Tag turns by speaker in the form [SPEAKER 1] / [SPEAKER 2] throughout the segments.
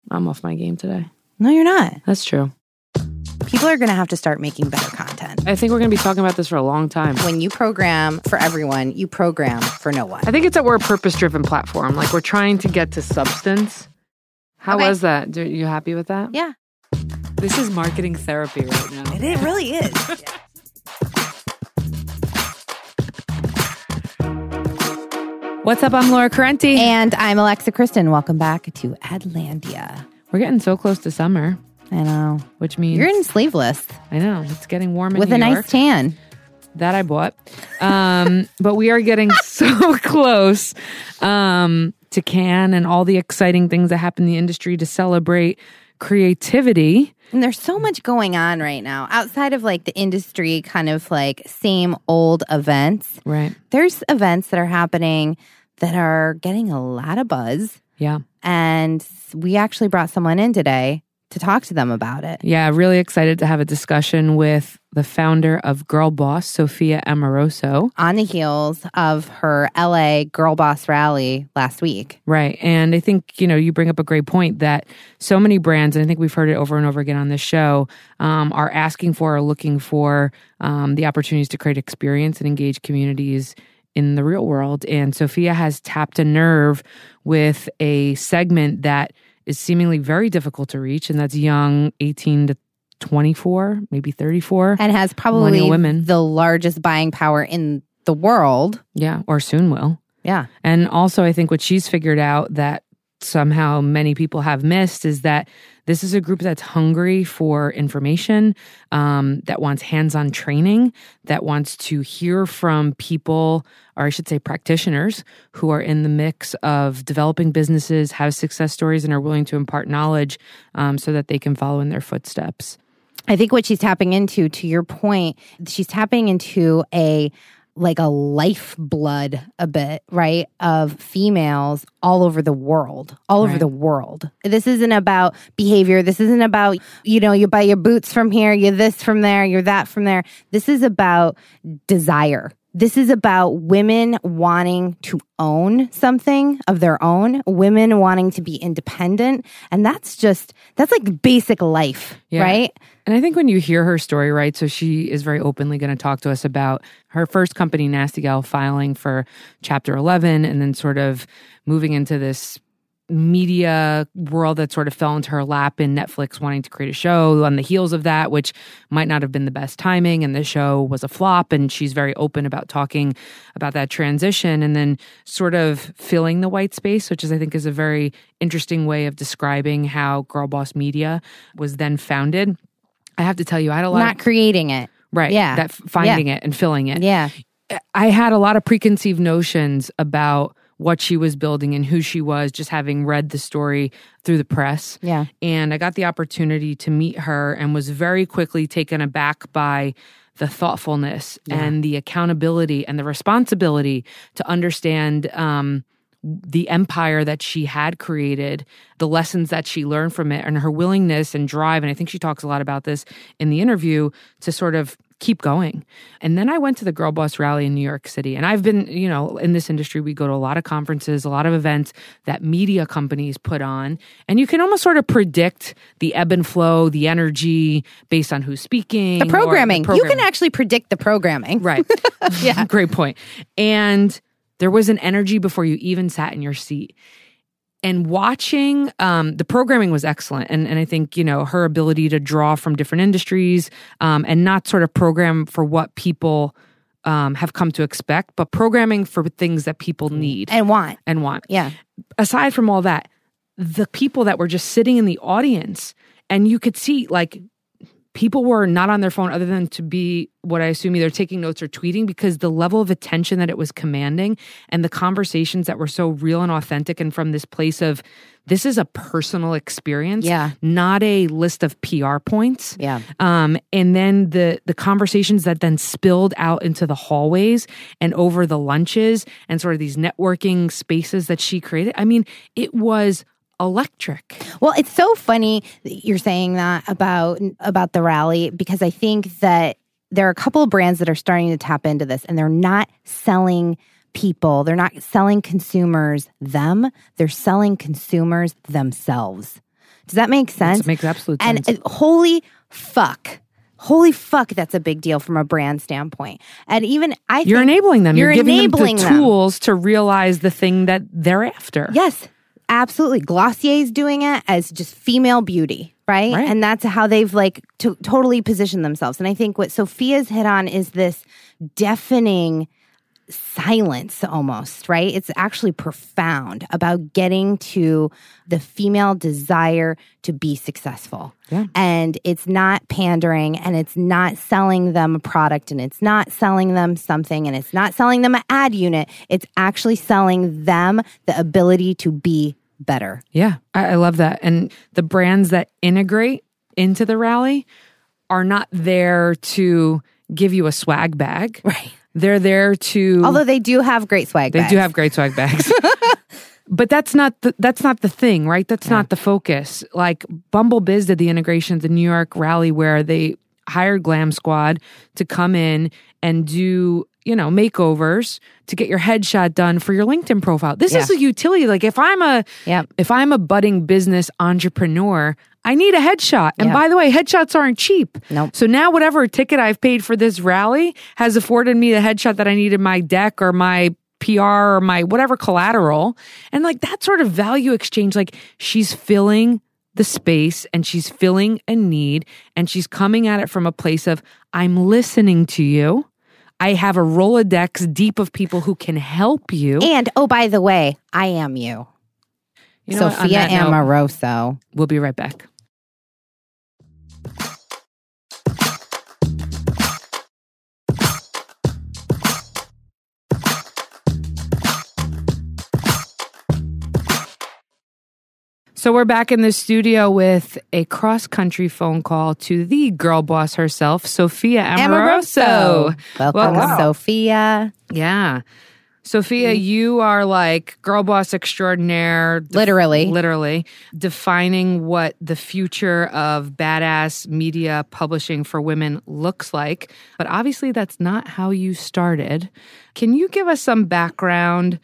[SPEAKER 1] I'm off my game today.
[SPEAKER 2] No, you're not.
[SPEAKER 1] That's true.
[SPEAKER 2] People are going to have to start making better content.
[SPEAKER 1] I think we're going to be talking about this for a long time.
[SPEAKER 2] When you program for everyone, you program for no one.
[SPEAKER 1] I think it's that we're a purpose-driven platform. Like, we're trying to get to substance. How was that? Are you happy with that?
[SPEAKER 2] Yeah.
[SPEAKER 3] This is marketing therapy right now.
[SPEAKER 2] It really is.
[SPEAKER 1] What's up? I'm Laura Carenti.
[SPEAKER 2] And I'm Alexa Kristen. Welcome back to Adlandia.
[SPEAKER 1] We're getting so close to summer.
[SPEAKER 2] I know.
[SPEAKER 1] Which means...
[SPEAKER 2] You're in sleeveless.
[SPEAKER 1] I know. It's getting warm in
[SPEAKER 2] With
[SPEAKER 1] New
[SPEAKER 2] a
[SPEAKER 1] York.
[SPEAKER 2] nice tan.
[SPEAKER 1] That I bought. But we are getting so close to Cannes and all the exciting things that happen in the industry to celebrate creativity.
[SPEAKER 2] And there's so much going on right now outside of like the industry kind of like same old events.
[SPEAKER 1] Right.
[SPEAKER 2] There's events that are happening that are getting a lot of buzz.
[SPEAKER 1] Yeah.
[SPEAKER 2] And we actually brought someone in today to talk to them about it.
[SPEAKER 1] Yeah, really excited to have a discussion with the founder of Girl Boss, Sophia Amoruso.
[SPEAKER 2] On the heels of her LA Girl Boss rally last week.
[SPEAKER 1] Right. And I think, you bring up a great point that so many brands, and I think we've heard it over and over again on this show, are asking for or looking for the opportunities to create experience and engage communities in the real world. And Sophia has tapped a nerve with a segment that is seemingly very difficult to reach, and that's young 18 to 24, maybe 34.
[SPEAKER 2] And has probably
[SPEAKER 1] women.
[SPEAKER 2] The largest buying power in the world.
[SPEAKER 1] Yeah, or soon will.
[SPEAKER 2] Yeah.
[SPEAKER 1] And also I think what she's figured out that somehow many people have missed is that this is a group that's hungry for information, that wants hands-on training, that wants to hear from people, or I should say practitioners, who are in the mix of developing businesses, have success stories, and are willing to impart knowledge so that they can follow in their footsteps.
[SPEAKER 2] I think what she's tapping into, to your point, she's tapping into a lifeblood a bit, right, of females all over the world, over the world. This isn't about behavior. This isn't about, you buy your boots from here, you're this from there, you're that from there. This is about desire. This is about women wanting to own something of their own, women wanting to be independent. And that's like basic life, right?
[SPEAKER 1] And I think when you hear her story, right, so she is very openly going to talk to us about her first company, Nasty Gal, filing for Chapter 11 and then sort of moving into this media world that sort of fell into her lap, in Netflix wanting to create a show on the heels of that, which might not have been the best timing, and the show was a flop, and she's very open about talking about that transition and then sort of filling the white space, which I think is a very interesting way of describing how Girl Boss Media was then founded. I have to tell you, I had a lot
[SPEAKER 2] Not creating it.
[SPEAKER 1] Right.
[SPEAKER 2] Yeah.
[SPEAKER 1] That finding it and filling it.
[SPEAKER 2] Yeah.
[SPEAKER 1] I had a lot of preconceived notions about what she was building and who she was, just having read the story through the press.
[SPEAKER 2] Yeah.
[SPEAKER 1] And I got the opportunity to meet her and was very quickly taken aback by the thoughtfulness and the accountability and the responsibility to understand the empire that she had created, the lessons that she learned from it, and her willingness and drive. And I think she talks a lot about this in the interview, to sort of keep going. And then I went to the Girl Boss rally in New York City. And I've been, in this industry, we go to a lot of conferences, a lot of events that media companies put on. And you can almost sort of predict the ebb and flow, the energy based on who's speaking.
[SPEAKER 2] The programming. You can actually predict the programming.
[SPEAKER 1] Right.
[SPEAKER 2] Yeah.
[SPEAKER 1] Great point. And there was an energy before you even sat in your seat. And watching, the programming was excellent. And I think, her ability to draw from different industries and not sort of program for what people have come to expect, but programming for things that people need.
[SPEAKER 2] And want.
[SPEAKER 1] Yeah. Aside from all that, the people that were just sitting in the audience, and you could see, like, people were not on their phone other than to be, what I assume, either taking notes or tweeting, because the level of attention that it was commanding and the conversations that were so real and authentic and from this place of, this is a personal experience, not a list of PR points.
[SPEAKER 2] Yeah.
[SPEAKER 1] And then the conversations that then spilled out into the hallways and over the lunches and sort of these networking spaces that she created. I mean, it was electric.
[SPEAKER 2] Well, it's so funny that you're saying that about the rally, because I think that there are a couple of brands that are starting to tap into this, and they're not selling people, they're not selling consumers them, they're selling consumers themselves. Does that make sense?
[SPEAKER 1] It makes absolute sense.
[SPEAKER 2] And holy fuck, that's a big deal from a brand standpoint. And even I think
[SPEAKER 1] you're enabling them. You're giving them the
[SPEAKER 2] them
[SPEAKER 1] tools to realize the thing that they're after.
[SPEAKER 2] Yes, absolutely. Glossier's doing it as just female beauty, right? And that's how they've like totally positioned themselves. And I think what Sophia's hit on is this deafening silence almost, right? It's actually profound about getting to the female desire to be successful.
[SPEAKER 1] Yeah.
[SPEAKER 2] And it's not pandering, and it's not selling them a product, and it's not selling them something, and it's not selling them an ad unit. It's actually selling them the ability to be better.
[SPEAKER 1] Yeah, I love that. And the brands that integrate into the rally are not there to give you a swag bag.
[SPEAKER 2] Right.
[SPEAKER 1] They're there to...
[SPEAKER 2] Although they do have great swag bags.
[SPEAKER 1] They do have great swag bags. But that's not the thing, right? That's not the focus. Like Bumble Biz did the integration at the New York rally where they hired Glam Squad to come in and do, makeovers to get your headshot done for your LinkedIn profile. This is a utility. Like if I'm a budding business entrepreneur, I need a headshot. And by the way, headshots aren't cheap.
[SPEAKER 2] Nope.
[SPEAKER 1] So now whatever ticket I've paid for this rally has afforded me the headshot that I need in my deck or my PR or my whatever collateral. And like that sort of value exchange, like she's filling the space and she's filling a need and she's coming at it from a place of, I'm listening to you. I have a Rolodex deep of people who can help you.
[SPEAKER 2] And, oh, by the way, I am you. Sophia Amoruso.
[SPEAKER 1] We'll be right back. So we're back in the studio with a cross-country phone call to the girl boss herself, Sophia Amoruso.
[SPEAKER 2] Welcome, Sophia.
[SPEAKER 1] Yeah. Sophia, you are like girl boss extraordinaire. Literally. Defining what the future of badass media publishing for women looks like. But obviously that's not how you started. Can you give us some background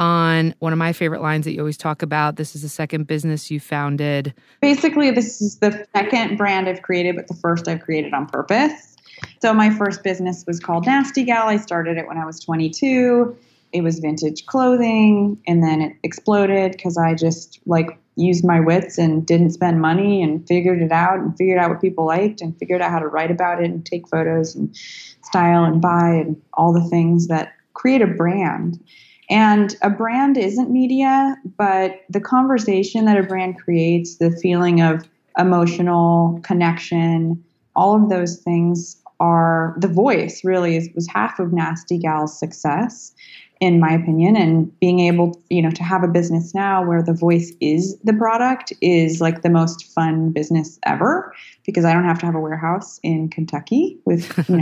[SPEAKER 1] on one of my favorite lines that you always talk about? This is the second business you founded.
[SPEAKER 4] Basically, this is the second brand I've created, but the first I've created on purpose. So my first business was called Nasty Gal. I started it when I was 22. It was vintage clothing, and then it exploded because I just used my wits and didn't spend money and figured it out and figured out what people liked and figured out how to write about it and take photos and style and buy and all the things that create a brand. And a brand isn't media, but the conversation that a brand creates, the feeling of emotional connection, all of those things are the voice really was half of Nasty Gal's success, in my opinion. And being able, to have a business now where the voice is the product is like the most fun business ever, because I don't have to have a warehouse in Kentucky with, with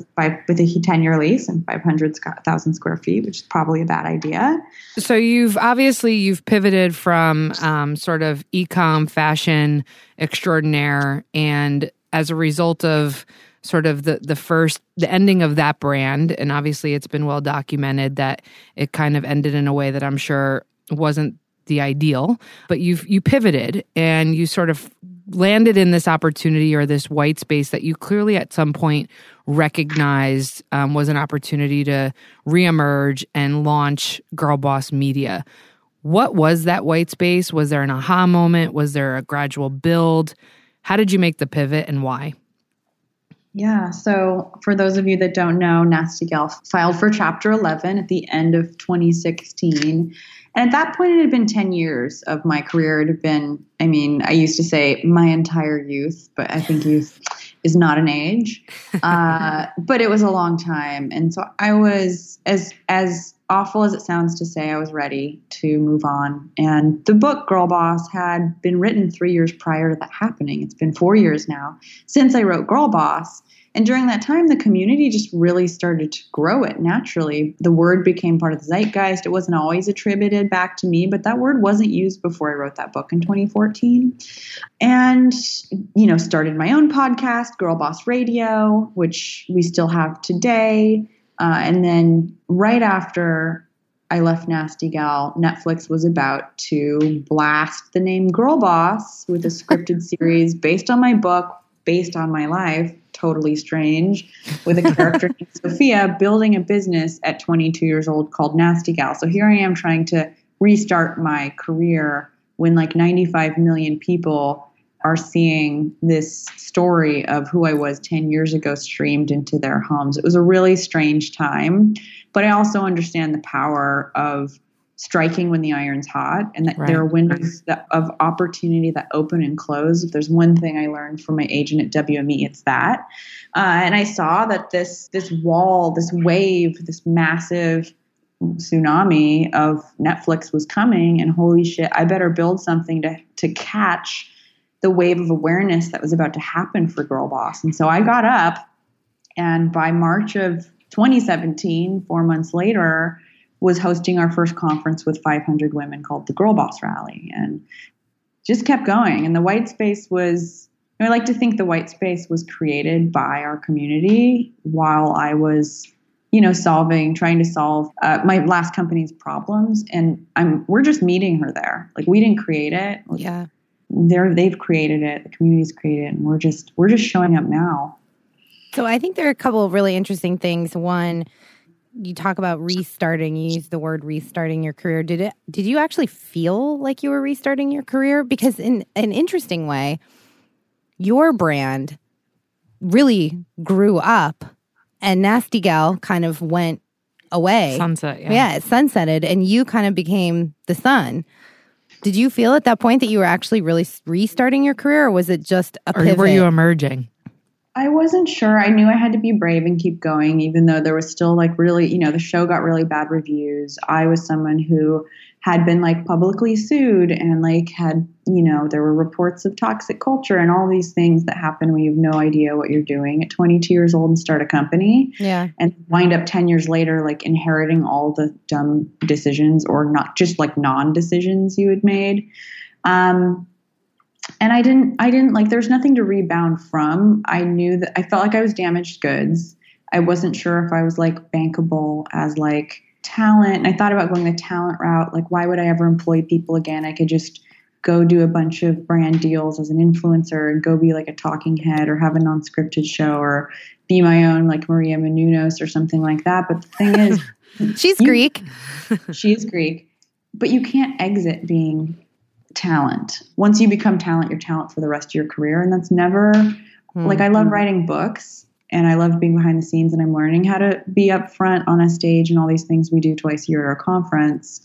[SPEAKER 4] a 10-year lease and 500,000 square feet, which is probably a bad idea.
[SPEAKER 1] So you've pivoted from sort of e-com fashion extraordinaire, and as a result of sort of the ending of that brand, and obviously it's been well documented that it kind of ended in a way that I'm sure wasn't the ideal, but you pivoted and you sort of landed in this opportunity or this white space that you clearly at some point recognized was an opportunity to reemerge and launch Girl Boss Media. What was that white space? Was there an aha moment? Was there a gradual build? How did you make the pivot and why?
[SPEAKER 4] Yeah. So for those of you that don't know, Nasty Gal filed for Chapter 11 at the end of 2016. And at that point, it had been 10 years of my career. It had been, I used to say my entire youth, but I think youth is not an age. But it was a long time. And so I was, as awful as it sounds to say, I was ready to move on. And the book Girl Boss had been written 3 years prior to that happening. It's been 4 years now since I wrote Girl Boss. And during that time, the community just really started to grow it naturally. The word became part of the zeitgeist. It wasn't always attributed back to me, but that word wasn't used before I wrote that book in 2014. And, started my own podcast, Girl Boss Radio, which we still have today. And then right after I left Nasty Gal, Netflix was about to blast the name Girl Boss with a scripted series based on my book, based on my life, totally strange, with a character named Sophia building a business at 22 years old called Nasty Gal. So here I am trying to restart my career when like 95 million people are seeing this story of who I was 10 years ago streamed into their homes. It was a really strange time, but I also understand the power of striking when the iron's hot, and that there are windows of opportunity that open and close. If there's one thing I learned from my agent at WME, it's that. And I saw that this wall, this wave, this massive tsunami of Netflix was coming, and holy shit, I better build something to catch the wave of awareness that was about to happen for Girl Boss. And so I got up, and by March of 2017, 4 months later, was hosting our first conference with 500 women called the Girl Boss Rally, and just kept going. And the white space was, I like to think the white space was created by our community while I was, trying to solve my last company's problems. And we're just meeting her there. Like, we didn't create it.
[SPEAKER 2] Yeah.
[SPEAKER 4] They've created it. The community's created it. And we're just showing up now.
[SPEAKER 2] So I think there are a couple of really interesting things. One, you talk about restarting. You use the word restarting your career. Did you actually feel like you were restarting your career? Because in an interesting way, your brand really grew up, and Nasty Gal kind of went away.
[SPEAKER 1] Sunset,
[SPEAKER 2] yeah, it sunsetted, and you kind of became the sun. Did you feel at that point that you were actually really restarting your career, or was it just a pivot?
[SPEAKER 1] Or were you emerging?
[SPEAKER 4] I wasn't sure. I knew I had to be brave and keep going, even though there was still like really, the show got really bad reviews. I was someone who had been like publicly sued and like had, there were reports of toxic culture and all these things that happen when you have no idea what you're doing at 22 years old and start a company.
[SPEAKER 2] Yeah.
[SPEAKER 4] And wind up 10 years later, like inheriting all the dumb decisions, or not just like non-decisions you had made. And I didn't like, there's nothing to rebound from. I knew that I felt like I was damaged goods. I wasn't sure if I was like bankable as like talent. And I thought about going the talent route. Like, why would I ever employ people again? I could just go do a bunch of brand deals as an influencer and go be like a talking head or have a non-scripted show or be my own like Maria Menounos or something like that. But the thing is,
[SPEAKER 2] she's Greek.
[SPEAKER 4] She is Greek, but you can't exit being talent. Once you become talent, you're talent for the rest of your career. And that's never like, I love writing books and I love being behind the scenes, and I'm learning how to be up front on a stage and all these things we do twice a year at our conference.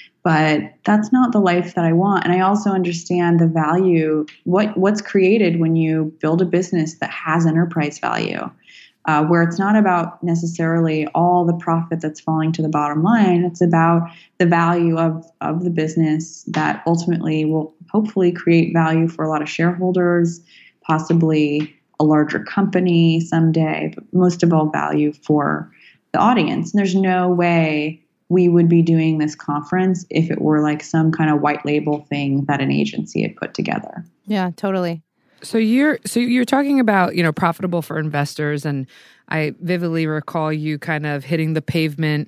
[SPEAKER 4] But that's not the life that I want. And I also understand the value, what's created when you build a business that has enterprise value, where it's not about necessarily all the profit that's falling to the bottom line. It's about the value of the business that ultimately will hopefully create value for a lot of shareholders, possibly a larger company someday, but most of all value for the audience. And there's no way we would be doing this conference if it were like some kind of white label thing that an agency had put together.
[SPEAKER 2] Yeah, totally.
[SPEAKER 1] So you're talking about, profitable for investors, and I vividly recall you kind of hitting the pavement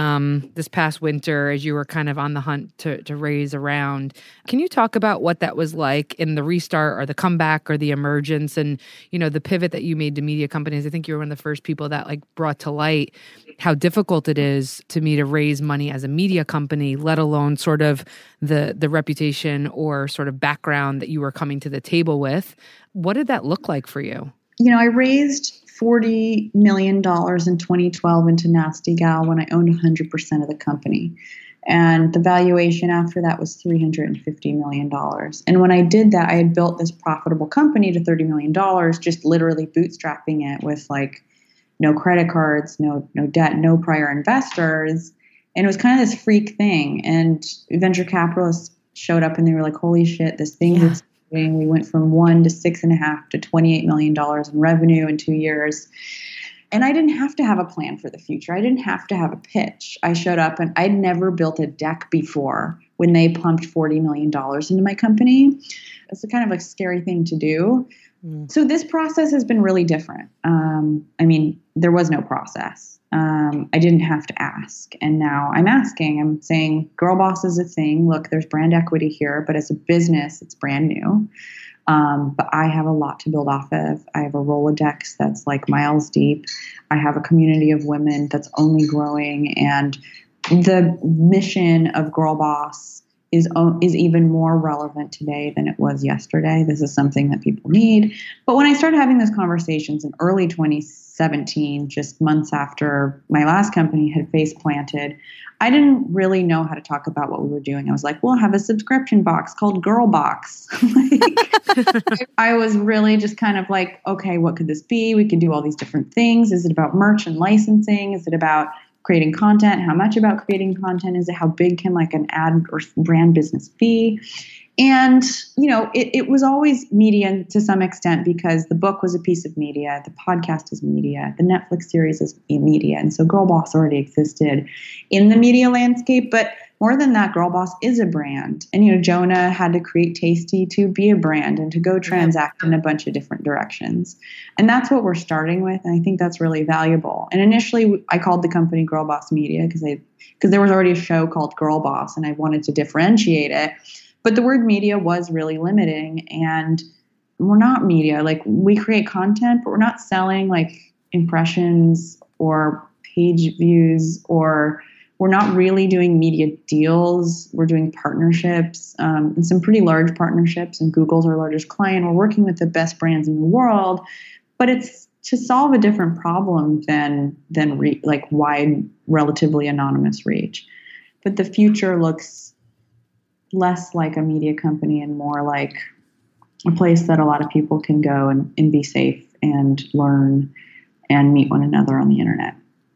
[SPEAKER 1] this past winter as you were kind of on the hunt to raise a round. Can you talk about what that was like in the restart or the comeback or the emergence and, the pivot that you made to media companies? I think you were one of the first people that like brought to light how difficult it is to me to raise money as a media company, let alone sort of the reputation or sort of background that you were coming to the table with. What did that look like for you?
[SPEAKER 4] I raised $40 million in 2012 into Nasty Gal when I owned 100% of the company. And the valuation after that was $350 million. And when I did that, I had built this profitable company to $30 million, just literally bootstrapping it with like no credit cards, no debt, no prior investors. And it was kind of this freak thing. And venture capitalists showed up and they were like, holy shit, this thing is we went from 1 to 6.5 to $28 million in revenue in 2 years. And I didn't have to have a plan for the future. I didn't have to have a pitch. I showed up and I'd never built a deck before when they pumped $40 million into my company. It's a kind of like scary thing to do. So this process has been really different. There was no process. I didn't have to ask. And now I'm asking. I'm saying Girl Boss is a thing. Look, there's brand equity here, but as a business, it's brand new. But I have a lot to build off of. I have a Rolodex that's like miles deep. I have a community of women that's only growing. And the mission of Girl Boss is even more relevant today than it was yesterday. This is something that people need. But when I started having those conversations in early 2017, just months after my last company had face planted, I didn't really know how to talk about what we were doing. I was like, we'll have a subscription box called Girl Box. I was really just kind of like, okay, what could this be? We could do all these different things. Is it about merch and licensing? Is it about creating content? How much about creating content? Is it how big can like an ad or brand business be? And, it was always media to some extent because the book was a piece of media. The podcast is media. The Netflix series is media. And so Girl Boss already existed in the media landscape. But more than that, Girl Boss is a brand. And, Jonah had to create Tasty to be a brand and to go transact in a bunch of different directions. And that's what we're starting with. And I think that's really valuable. And initially, I called the company Girl Boss Media because there was already a show called Girl Boss and I wanted to differentiate it. But the word media was really limiting, and we're not media. Like, we create content, but we're not selling like impressions or page views, or we're not really doing media deals. We're doing partnerships, and some pretty large partnerships, and Google's our largest client. We're working with the best brands in the world, but it's to solve a different problem than wide, relatively anonymous reach. But the future looks less like a media company and more like a place that a lot of people can go and be safe and learn and meet one another on the internet.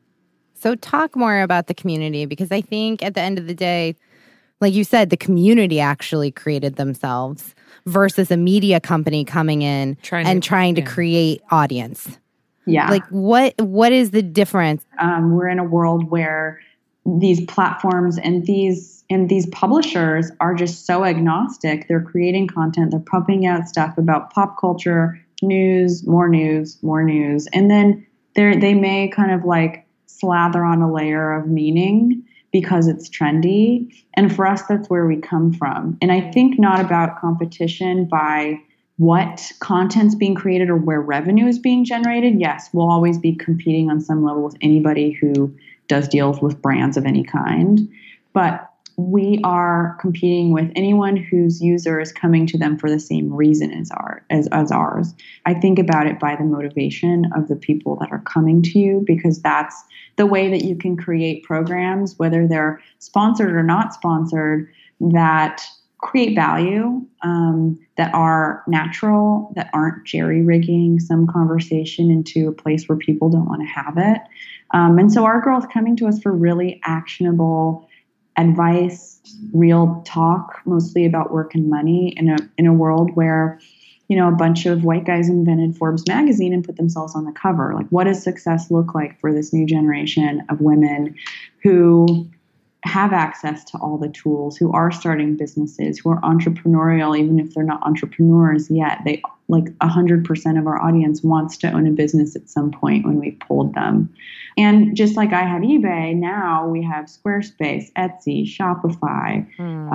[SPEAKER 2] So talk more about the community, because I think at the end of the day, like you said, the community actually created themselves versus a media company coming in trying to create audience.
[SPEAKER 4] Yeah.
[SPEAKER 2] Like what is the difference?
[SPEAKER 4] We're in a world where these platforms and these publishers are just so agnostic. They're creating content. They're pumping out stuff about pop culture, news, more news. And then they may kind of like slather on a layer of meaning because it's trendy. And for us, that's where we come from. And I think not about competition by what content's being created or where revenue is being generated. Yes, we'll always be competing on some level with anybody who does deals with brands of any kind. But we are competing with anyone whose user is coming to them for the same reason as ours. I think about it by the motivation of the people that are coming to you, because that's the way that you can create programs, whether they're sponsored or not sponsored, that create value, that are natural, that aren't jerry-rigging some conversation into a place where people don't want to have it. And so our girls coming to us for really actionable advice, real talk, mostly about work and money in a world where, a bunch of white guys invented Forbes magazine and put themselves on the cover. Like, what does success look like for this new generation of women who have access to all the tools, who are starting businesses, who are entrepreneurial, even if they're not entrepreneurs yet? They, like, 100% of our audience wants to own a business at some point when we pulled them. And just like I had eBay, now we have Squarespace, Etsy, Shopify,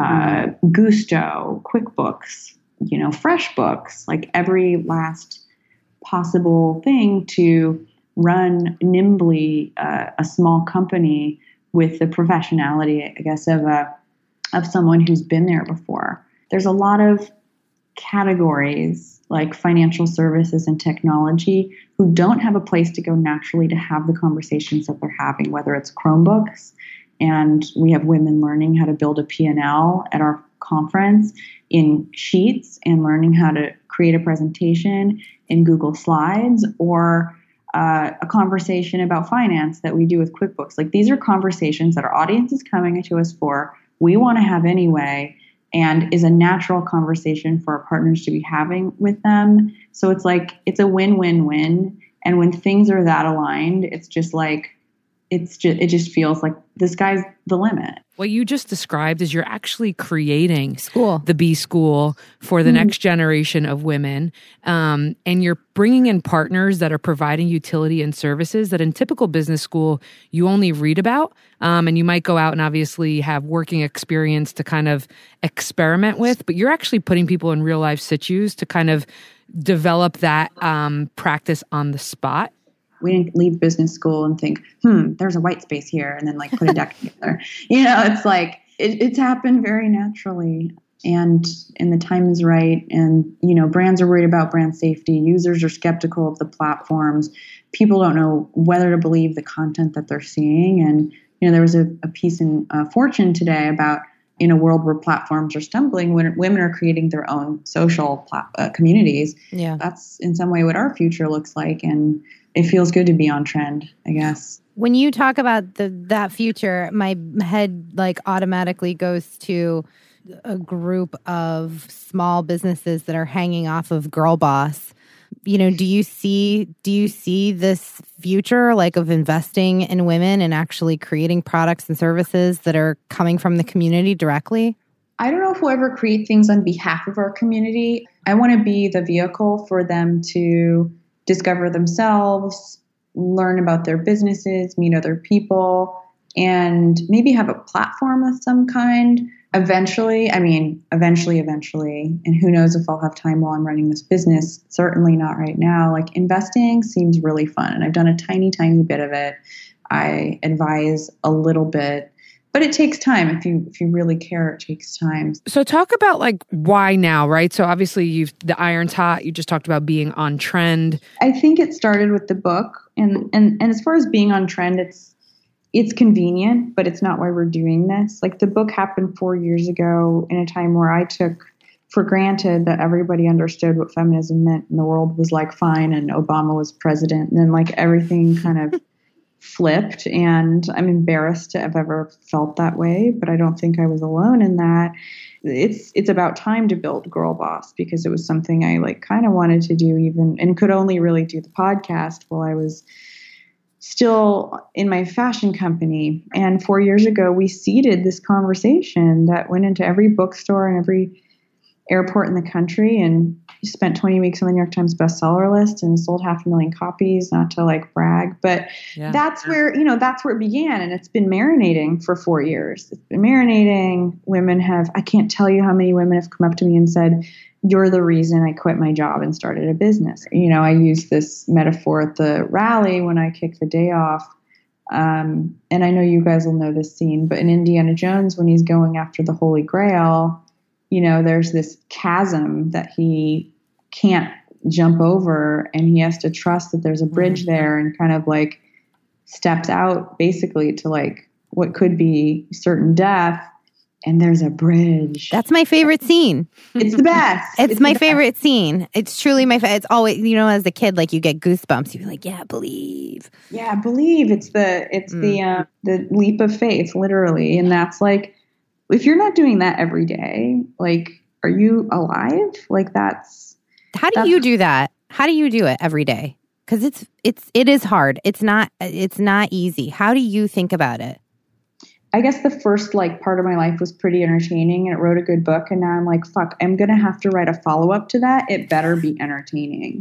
[SPEAKER 4] Gusto, QuickBooks, FreshBooks, like every last possible thing to run nimbly a small company with the professionality, I guess, of someone who's been there before. There's a lot of categories like financial services and technology who don't have a place to go naturally to have the conversations that they're having, whether it's Chromebooks, and we have women learning how to build a P&L at our conference in Sheets and learning how to create a presentation in Google Slides, or a conversation about finance that we do with QuickBooks. Like, these are conversations that our audience is coming to us for, we want to have anyway, and is a natural conversation for our partners to be having with them. So it's like, it's a win-win-win. And when things are that aligned, it's just like it just feels like the sky's the limit.
[SPEAKER 1] What you just described is you're actually creating
[SPEAKER 2] School.
[SPEAKER 1] the B School for the next generation of women. And you're bringing in partners that are providing utility and services that in typical business school, you only read about. And you might go out and obviously have working experience to kind of experiment with, but you're actually putting people in real life situs to kind of develop that practice on the spot.
[SPEAKER 4] We didn't leave business school and think, there's a white space here, and then like put a deck together. It's like, it's happened very naturally, and the time is right. And, brands are worried about brand safety. Users are skeptical of the platforms. People don't know whether to believe the content that they're seeing. And, there was a piece in Fortune today about, in a world where platforms are stumbling, when women are creating their own social communities. Yeah. That's in some way what our future looks like. And it feels good to be on trend, I guess.
[SPEAKER 2] When you talk about that future, my head like automatically goes to a group of small businesses that are hanging off of Girl Boss. Do you see this future like of investing in women and actually creating products and services that are coming from the community directly?
[SPEAKER 4] I don't know if we'll ever create things on behalf of our community. I want to be the vehicle for them to discover themselves, learn about their businesses, meet other people, and maybe have a platform of some kind. Eventually, and who knows if I'll have time while I'm running this business, certainly not right now. Like, investing seems really fun, and I've done a tiny, tiny bit of it. I advise a little bit, but it takes time. If you really care, it takes time.
[SPEAKER 1] So talk about like why now, right? So obviously you've the Iron's hot. You just talked about being on trend.
[SPEAKER 4] I think it started with the book, and as far as being on trend, it's convenient, but it's not why we're doing this. Like, the book happened 4 years ago in a time where I took for granted that everybody understood what feminism meant and the world was like fine and Obama was president. And then like everything kind of flipped, and I'm embarrassed to have ever felt that way, but I don't think I was alone in that. It's about time to build Girl Boss, because it was something I like kind of wanted to do even, and could only really do the podcast while I was still in my fashion company. And 4 years ago, we seeded this conversation that went into every bookstore and every airport in the country, and spent 20 weeks on the New York Times bestseller list and sold 500,000 copies, not to like brag, but that's where it began. And it's been marinating for 4 years. It's been marinating. I can't tell you how many women have come up to me and said, "You're the reason I quit my job and started a business." I use this metaphor at the rally when I kick the day off. And I know you guys will know this scene, but in Indiana Jones, when he's going after the Holy Grail, there's this chasm that he can't jump over, and he has to trust that there's a bridge there, and kind of like steps out basically to like what could be certain death. And there's a bridge.
[SPEAKER 2] That's my favorite scene.
[SPEAKER 4] It's the best.
[SPEAKER 2] It's my favorite scene. It's truly my favorite. It's always, as a kid, like you get goosebumps. You're like, yeah, believe.
[SPEAKER 4] Yeah, believe. It's the leap of faith, literally. And that's like, if you're not doing that every day, like, are you alive? Like,
[SPEAKER 2] how do you do that? How do you do it every day? Because it is hard. It's not easy. How do you think about it?
[SPEAKER 4] I guess the first part of my life was pretty entertaining, and it wrote a good book. And now I'm like, fuck, I'm going to have to write a follow-up to that. It better be entertaining.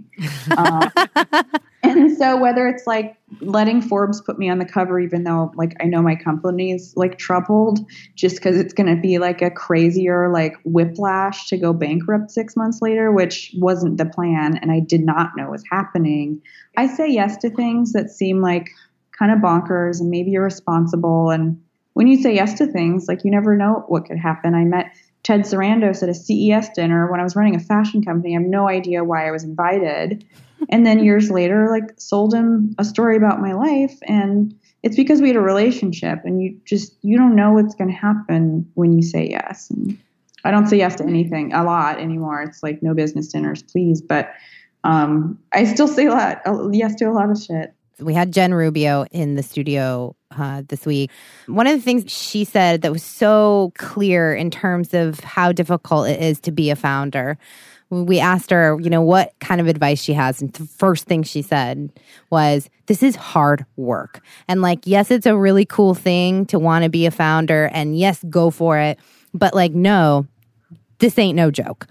[SPEAKER 4] And so whether it's like letting Forbes put me on the cover, even though I know my company's troubled, just because it's going to be like a crazier whiplash to go bankrupt 6 months later, which wasn't the plan. And I did not know was happening. I say yes to things that seem like kind of bonkers and maybe irresponsible. And when you say yes to things, you never know what could happen. I met Ted Sarandos at a CES dinner when I was running a fashion company. I have no idea why I was invited. And then years later, sold him a story about my life. And it's because we had a relationship, and you don't know what's going to happen when you say yes. And I don't say yes to anything a lot anymore. It's like no business dinners, please. But I still say yes to a lot of shit.
[SPEAKER 2] We had Jen Rubio in the studio this week. One of the things she said that was so clear in terms of how difficult it is to be a founder we asked her, what kind of advice she has. And the first thing she said was, this is hard work. And yes, it's a really cool thing to want to be a founder. And yes, go for it. But no, this ain't no joke.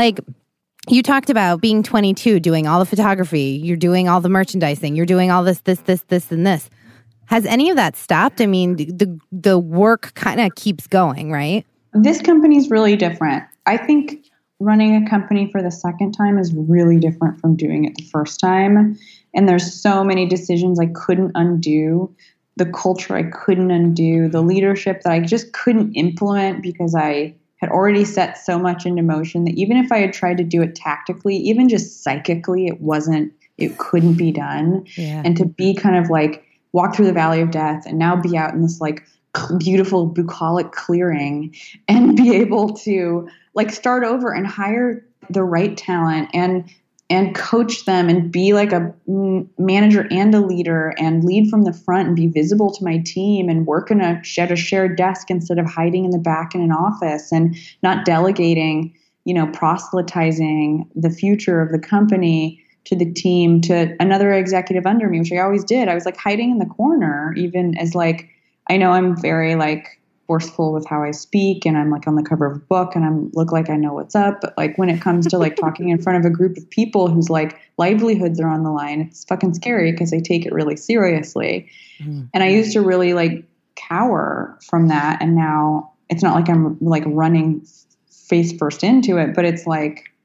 [SPEAKER 2] You talked about being 22, doing all the photography. You're doing all the merchandising. You're doing all this, and this. Has any of that stopped? I mean, the work kind of keeps going, right?
[SPEAKER 4] This company's really different. I think running a company for the second time is really different from doing it the first time. And there's so many decisions I couldn't undo, the culture I couldn't undo, the leadership that I just couldn't implement because I had already set so much into motion that even if I had tried to do it tactically, even just psychically, it couldn't be done.
[SPEAKER 2] Yeah.
[SPEAKER 4] And to be kind of walk through the valley of death and now be out in this beautiful bucolic clearing and be able to start over and hire the right talent and coach them and be a manager and a leader and lead from the front and be visible to my team and work in a shared desk instead of hiding in the back in an office and not delegating, proselytizing the future of the company to the team, to another executive under me, which I always did. I was hiding in the corner, even as I know I'm very forceful with how I speak and I'm on the cover of a book and I look like I know what's up. But when it comes to talking in front of a group of people whose livelihoods are on the line, it's fucking scary because I take it really seriously. Mm-hmm. And I used to really cower from that. And now it's not I'm running face first into it, but it's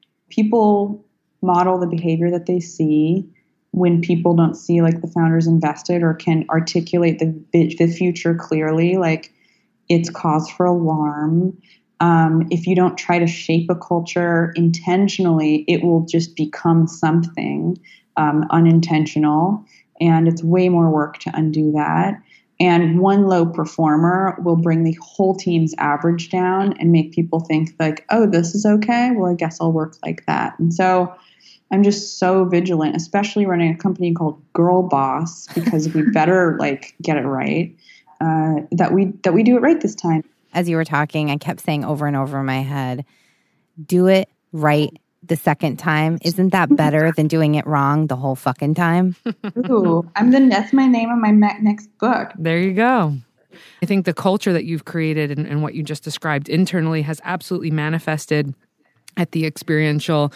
[SPEAKER 4] people model the behavior that they see. When people don't see the founders invested or can articulate the future clearly, it's cause for alarm. If you don't try to shape a culture intentionally, it will just become something unintentional, and it's way more work to undo that. And one low performer will bring the whole team's average down and make people think oh, this is okay. Well, I guess I'll work like that. And so I'm just so vigilant, especially running a company called Girl Boss, because we better get it right, that we do it right this time.
[SPEAKER 2] As you were talking, I kept saying over and over in my head, do it right the second time. Isn't that better than doing it wrong the whole fucking time?
[SPEAKER 4] Ooh, that's my name on my next book.
[SPEAKER 1] There you go. I think the culture that you've created and what you just described internally has absolutely manifested at the experiential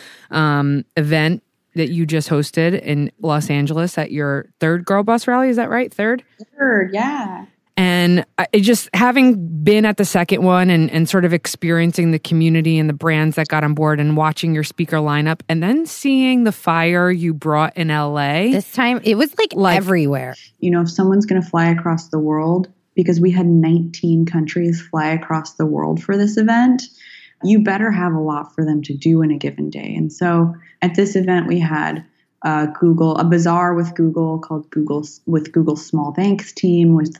[SPEAKER 1] event that you just hosted in Los Angeles at your third Girl Boss rally. Is that right? Third,
[SPEAKER 4] yeah.
[SPEAKER 1] And it just having been at the second one and sort of experiencing the community and the brands that got on board and watching your speaker lineup and then seeing the fire you brought in LA.
[SPEAKER 2] This time it was everywhere.
[SPEAKER 4] If someone's going to fly across the world, because we had 19 countries fly across the world for this event, you better have a lot for them to do in a given day. And so at this event, we had a bazaar with Google called Google Small Thanks team with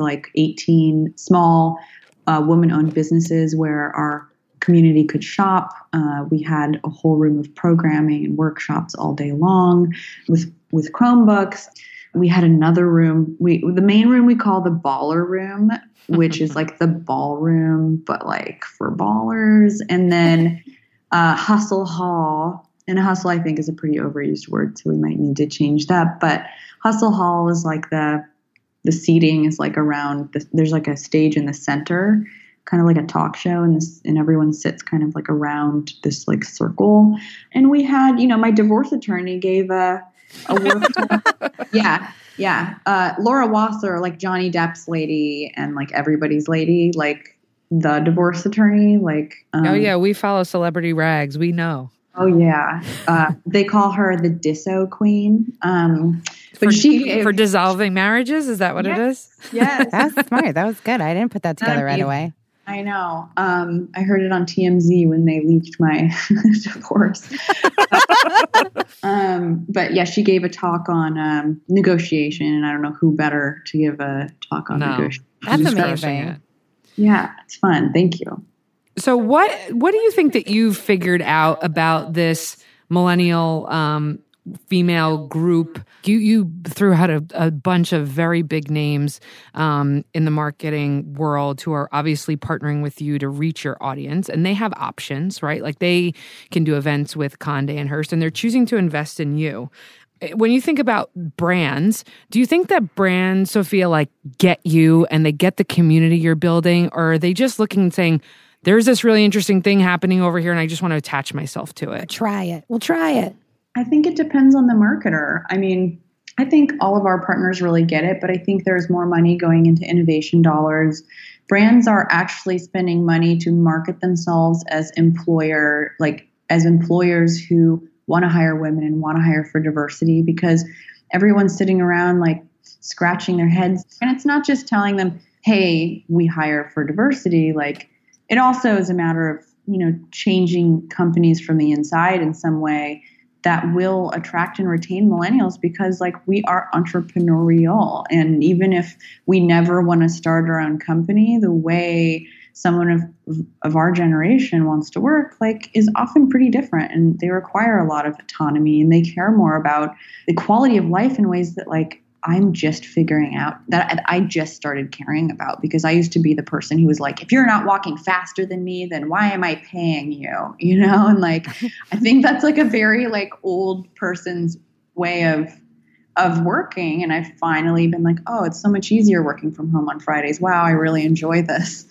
[SPEAKER 4] 18 small woman-owned businesses where our community could shop. We had a whole room of programming and workshops all day long with Chromebooks. We had another room. The main room we call the baller room, which is the ballroom, but for ballers. And then Hustle Hall. And hustle, I think, is a pretty overused word, so we might need to change that. But Hustle Hall is the seating is around. There's a stage in the center, kind of like a talk show, and everyone sits kind of around this circle. And we had, my divorce attorney gave a workshop. Yeah. Laura Wasser, Johnny Depp's lady and everybody's lady, the divorce attorney.
[SPEAKER 1] Oh yeah, we follow Celebrity Rags. We know.
[SPEAKER 4] Oh yeah, they call her the Disso Queen.
[SPEAKER 1] For dissolving marriages, is that what it is?
[SPEAKER 4] Yes,
[SPEAKER 2] that's smart. That was good. I didn't put that together right away.
[SPEAKER 4] I know. I heard it on TMZ when they leaked my divorce. But yeah, she gave a talk on negotiation, and I don't know who better to give a talk on negotiation.
[SPEAKER 2] That's amazing.
[SPEAKER 4] Yeah, it's fun. Thank you.
[SPEAKER 1] So what do you think that you've figured out about this millennial female group. You threw out a bunch of very big names in the marketing world who are obviously partnering with you to reach your audience, and they have options, right? Like they can do events with Condé and Hearst, and they're choosing to invest in you. When you think about brands, do you think that brands, Sophia, like get you and they get the community you're building, or are they just looking and saying, there's this really interesting thing happening over here and I just want to attach myself to it?
[SPEAKER 2] Try it. We'll try it.
[SPEAKER 4] I think it depends on the marketer. I mean, I think all of our partners really get it, but I think there's more money going into innovation dollars. Brands are actually spending money to market themselves as employers who want to hire women and want to hire for diversity, because everyone's sitting around like scratching their heads. And it's not just telling them, hey, we hire for diversity. Like it also is a matter of, changing companies from the inside in some way that will attract and retain millennials, because like we are entrepreneurial. And even if we never want to start our own company, the way someone of our generation wants to work like is often pretty different, and they require a lot of autonomy, and they care more about the quality of life in ways that like I'm just figuring out, that I just started caring about, because I used to be the person who was like, if you're not walking faster than me, then why am I paying you? And like I think that's like a very like old person's way of working. And I've finally been like, oh, it's so much easier working from home on Fridays. Wow, I really enjoy this,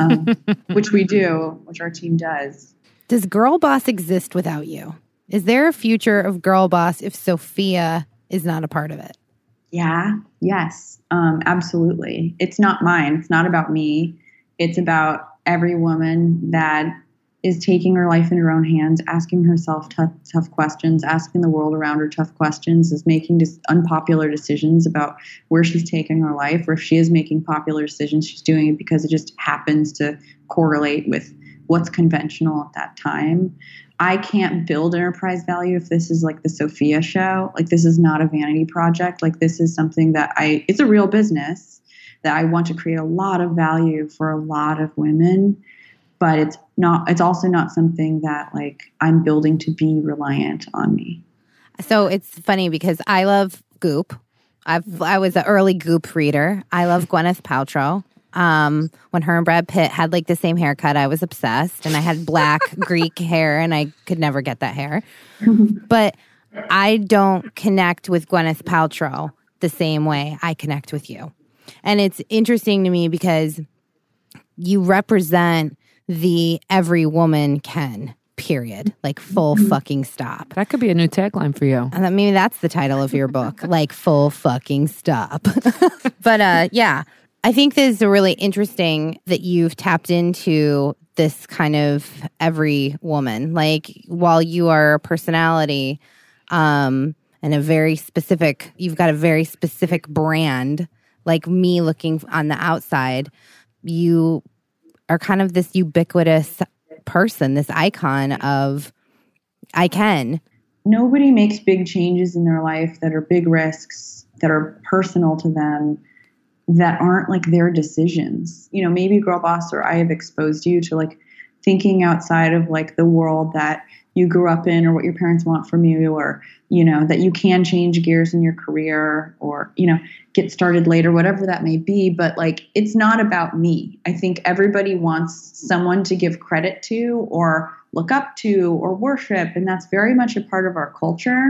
[SPEAKER 4] which we do, which our team does.
[SPEAKER 2] Does Girl Boss exist without you? Is there a future of Girl Boss if Sophia is not a part of it?
[SPEAKER 4] Yeah, yes, absolutely. It's not mine. It's not about me. It's about every woman that is taking her life in her own hands, asking herself tough questions, asking the world around her tough questions, is making unpopular decisions about where she's taking her life, or if she is making popular decisions, she's doing it because it just happens to correlate with what's conventional at that time. I can't build enterprise value if this is like the Sophia show. Like this is not a vanity project. Like this is something that it's a real business that I want to create a lot of value for a lot of women. But it's also not something that like I'm building to be reliant on me.
[SPEAKER 2] So it's funny because I love Goop. I was an early Goop reader. I love Gwyneth Paltrow. When her and Brad Pitt had like the same haircut, I was obsessed, and I had black Greek hair and I could never get that hair. But I don't connect with Gwyneth Paltrow the same way I connect with you. And it's interesting to me because you represent the every woman can, period. Like full fucking stop.
[SPEAKER 1] That could be a new tagline for you.
[SPEAKER 2] And maybe that's the title of your book, like full fucking stop. But yeah, I think this is really interesting that you've tapped into this kind of every woman. Like while you are a personality and you've got a very specific brand, like me looking on the outside, you are kind of this ubiquitous person, this icon of I can.
[SPEAKER 4] Nobody makes big changes in their life that are big risks, that are personal to them, that aren't like their decisions. Maybe Girl Boss or I have exposed you to like thinking outside of like the world that you grew up in or what your parents want from you, or, that you can change gears in your career or, get started later, whatever that may be. But like, it's not about me. I think everybody wants someone to give credit to or look up to or worship. And that's very much a part of our culture.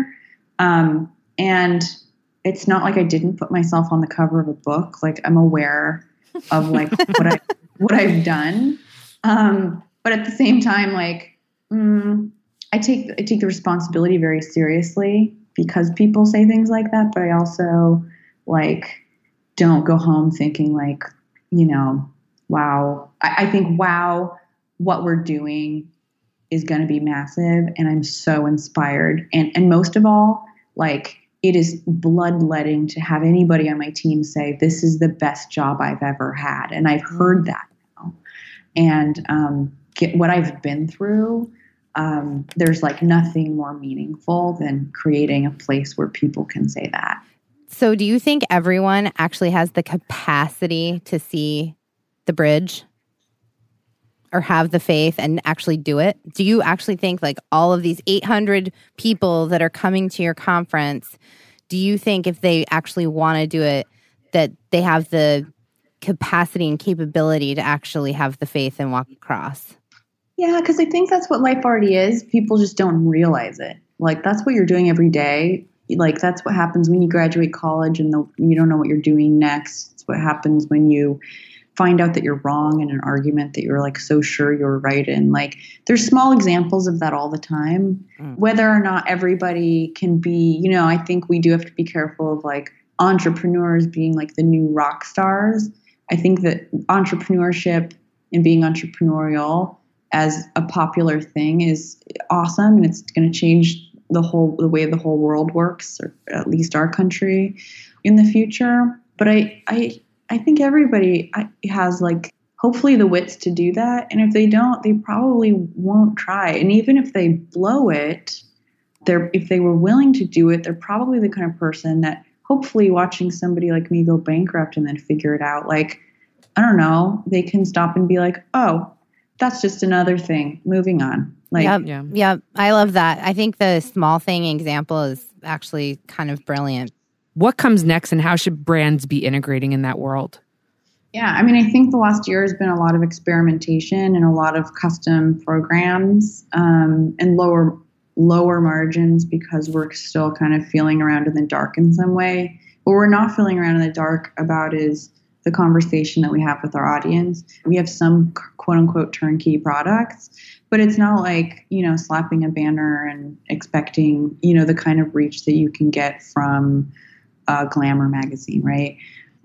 [SPEAKER 4] And it's not like I didn't put myself on the cover of a book. Like I'm aware of like what I've done. But at the same time, like, I take the responsibility very seriously because people say things like that, but I also like don't go home thinking like, wow. I think, wow, what we're doing is going to be massive. And I'm so inspired. And most of all, like it is bloodletting to have anybody on my team say, this is the best job I've ever had. And I've heard that now. And get what I've been through. There's like nothing more meaningful than creating a place where people can say that.
[SPEAKER 2] So do you think everyone actually has the capacity to see the bridge? or have the faith and actually do it? Do you actually think like all of these 800 people that are coming to your conference, do you think if they actually want to do it, that they have the capacity and capability to actually have the faith and walk across?
[SPEAKER 4] Yeah, because I think that's what life already is. People just don't realize it. Like, that's what you're doing every day. Like, that's what happens when you graduate college and you don't know what you're doing next. It's what happens when you find out that you're wrong in an argument that you're like so sure you're right in. Like, there's small examples of that all the time. Whether or not everybody can be, I think we do have to be careful of like entrepreneurs being like the new rock stars. I think that entrepreneurship and being entrepreneurial as a popular thing is awesome, and it's going to change the way the whole world works, or at least our country in the future. But I think everybody has like hopefully the wits to do that, and if they don't, they probably won't try. And even if they blow it, if they were willing to do it, they're probably the kind of person that hopefully watching somebody like me go bankrupt and then figure it out, like, I don't know, they can stop and be like, oh, that's just another thing. Moving on. Like,
[SPEAKER 2] yep. I love that. I think the small thing example is actually kind of brilliant.
[SPEAKER 1] What comes next, and how should brands be integrating in that world?
[SPEAKER 4] Yeah, I mean, I think the last year has been a lot of experimentation and a lot of custom programs and lower margins because we're still kind of feeling around in the dark in some way. What we're not feeling around in the dark about is the conversation that we have with our audience. We have some quote unquote turnkey products, but it's not like, slapping a banner and expecting, the kind of reach that you can get from a Glamour magazine, right?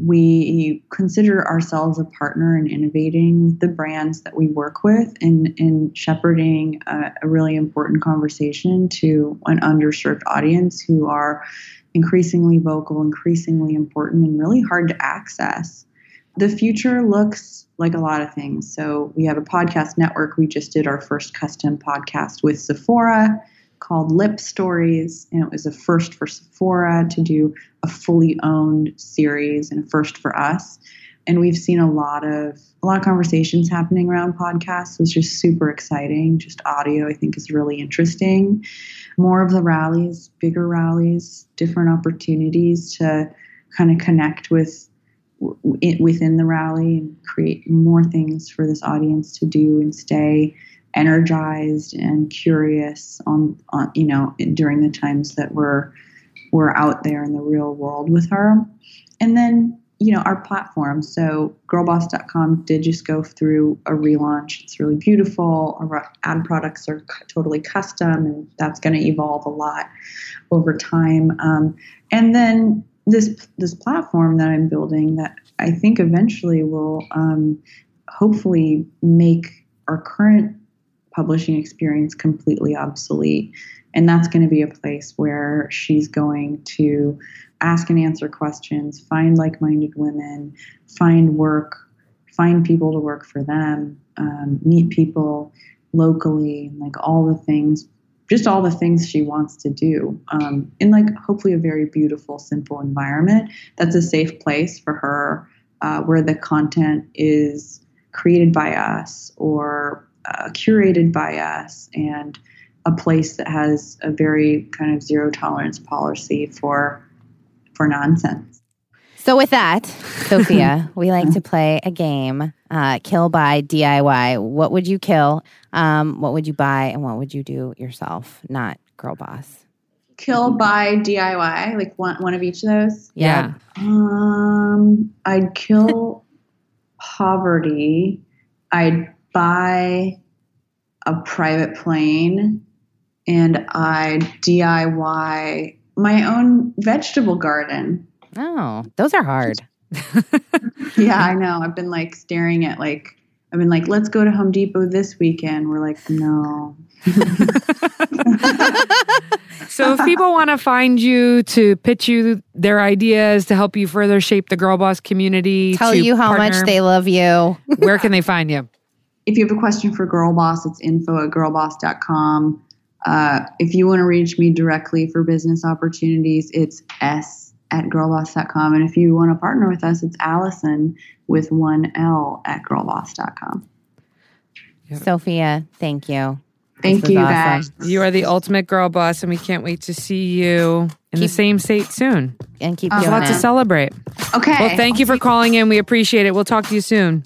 [SPEAKER 4] We consider ourselves a partner in innovating with the brands that we work with and in shepherding a really important conversation to an underserved audience who are increasingly vocal, increasingly important, and really hard to access. The future looks like a lot of things. So we have a podcast network. We just did our first custom podcast with Sephora called Lip Stories, and it was a first for Sephora to do a fully owned series and a first for us. And we've seen a lot of conversations happening around podcasts, which is super exciting. Just audio, I think, is really interesting. More of the rallies, bigger rallies, different opportunities to kind of connect within the rally and create more things for this audience to do and stay energized and curious on during the times that we're out there in the real world with her. And then our platform. So girlboss.com did just go through a relaunch. It's really beautiful. Our ad products are totally custom, and that's going to evolve a lot over time. And then this platform that I'm building that I think eventually will hopefully make our current publishing experience completely obsolete. And that's going to be a place where she's going to ask and answer questions, find like-minded women, find people to work for them, meet people locally, like all the things she wants to do in like hopefully a very beautiful, simple environment that's a safe place for her, where the content is created by us or curated by us, and a place that has a very kind of zero tolerance policy for nonsense.
[SPEAKER 2] So with that, Sophia, we like to play a game, kill, buy, DIY. What would you kill? What would you buy? And what would you do yourself? Not Girl Boss.
[SPEAKER 4] Kill, buy, DIY, like one of each of those?
[SPEAKER 1] Yeah.
[SPEAKER 4] I'd kill poverty. I'd buy a private plane, and I'd DIY my own vegetable garden.
[SPEAKER 2] Oh, those are hard.
[SPEAKER 4] Yeah, I know. I've been like staring at let's go to Home Depot this weekend. We're like, no.
[SPEAKER 1] So if people want to find you to pitch you their ideas to help you further shape the Girl Boss community,
[SPEAKER 2] tell you how much they love you,
[SPEAKER 1] where can they find you?
[SPEAKER 4] If you have a question for Girl Boss, it's info@girlboss.com. If you want to reach me directly for business opportunities, it's s@girlboss.com. And if you want to partner with us, it's Allison with 1L at girlboss.com.
[SPEAKER 2] Sophia, thank you.
[SPEAKER 4] Thank
[SPEAKER 2] was
[SPEAKER 4] you,
[SPEAKER 2] awesome.
[SPEAKER 4] guys.
[SPEAKER 1] You are the ultimate girl boss, and we can't wait to see you in the same state soon.
[SPEAKER 2] And keep
[SPEAKER 1] There's a
[SPEAKER 2] doing
[SPEAKER 1] lot to
[SPEAKER 2] it.
[SPEAKER 1] celebrate.
[SPEAKER 4] Okay.
[SPEAKER 1] Well, thank you for calling in. We appreciate it. We'll talk to you soon.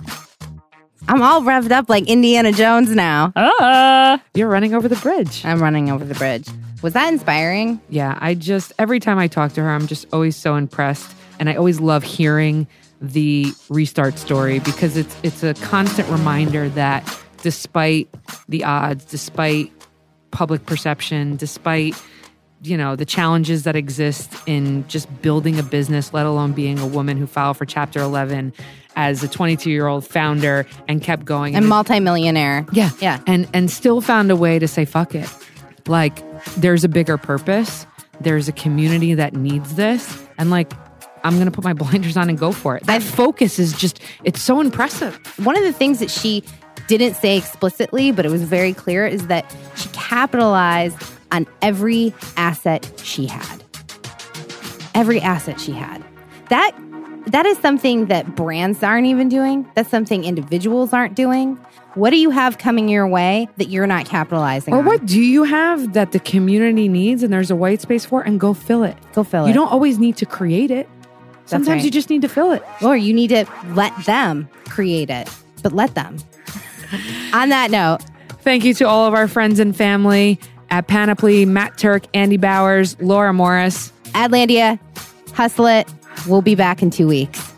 [SPEAKER 2] I'm all revved up like Indiana Jones now.
[SPEAKER 1] You're running over the bridge.
[SPEAKER 2] I'm running over the bridge. Was that inspiring?
[SPEAKER 1] Yeah, every time I talk to her, I'm just always so impressed. And I always love hearing the restart story because it's a constant reminder that despite the odds, despite public perception, despite, the challenges that exist in just building a business, let alone being a woman who filed for Chapter 11 as a 22-year-old founder and kept going.
[SPEAKER 2] And multimillionaire.
[SPEAKER 1] Yeah.
[SPEAKER 2] Yeah.
[SPEAKER 1] And still found a way to say, fuck it. Like, there's a bigger purpose. There's a community that needs this. And I'm going to put my blinders on and go for it. That focus is just, it's so impressive.
[SPEAKER 2] One of the things that she didn't say explicitly, but it was very clear, is that she capitalized on every asset she had. Every asset she had. That is something that brands aren't even doing. That's something individuals aren't doing. What do you have coming your way that you're not capitalizing on?
[SPEAKER 1] Or what do you have that the community needs and there's a white space for, and go fill it.
[SPEAKER 2] Go fill it.
[SPEAKER 1] You don't always need to create it. Sometimes
[SPEAKER 2] right.
[SPEAKER 1] you just need to fill it.
[SPEAKER 2] Or you need to let them create it, but let them. On that note,
[SPEAKER 1] thank you to all of our friends and family at Panoply, Matt Turk, Andy Bowers, Laura Morris.
[SPEAKER 2] Adlandia, hustle it. We'll be back in 2 weeks.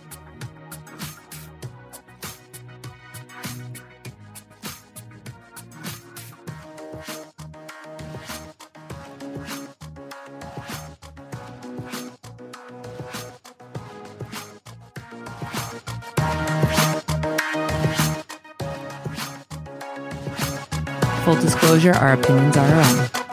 [SPEAKER 1] Full disclosure, our opinions are our own.